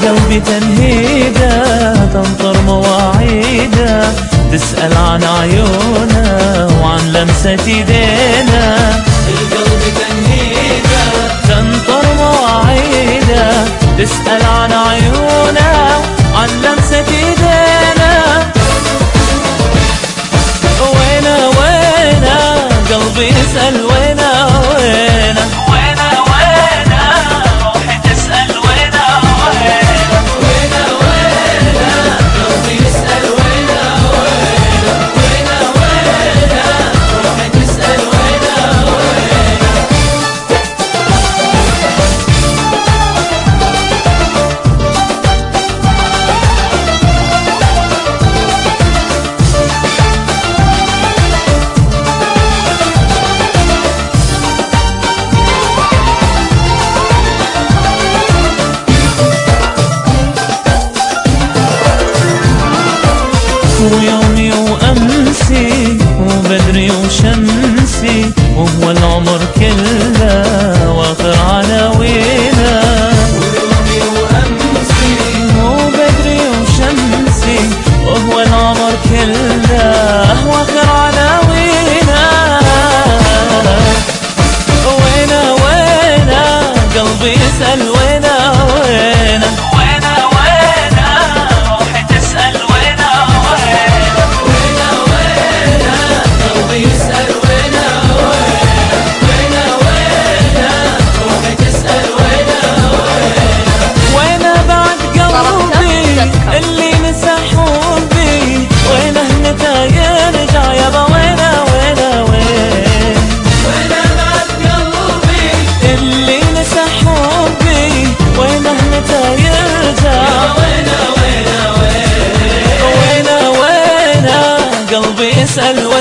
قلبي تنهيده تنطر مواعيده، تسأل عن عيونه وعن لمسة ايدينا. القلب تنهيده تنطر مواعيده، تسأل عن عيونه عن لمسة ايدينا. وينه وينه قلبي يسأل وينه وينه، وينه وينه روحي تسأل وينه وينه، وينه وينه قلبي يسأل وينه وينه، وينه وينه روحي تسأل وينه وينه. ويومي وأمسي وبدري وشمسي، وهو العمر كله واخر عناوينا. ويومي وأمسي وبدري وشمسي، وهو العمر كله واخر عناوينا. وينه وينه قلبي يسأل وينه وينه، وينه وينه روحي تسأل وينه وينه، وينه وينه قلبي يسأل وينه وينه، وينه وينه روحي تسأل وينه وينه. وينه بعد قلبي اللي نسى حبي، وينه متى يرجع يابا، وينه وينه وين، وينه بعد قلبي اللي نسى حبي، وينه متى يرجع، وينه وينه وين، وينه وينه قلبي يسأل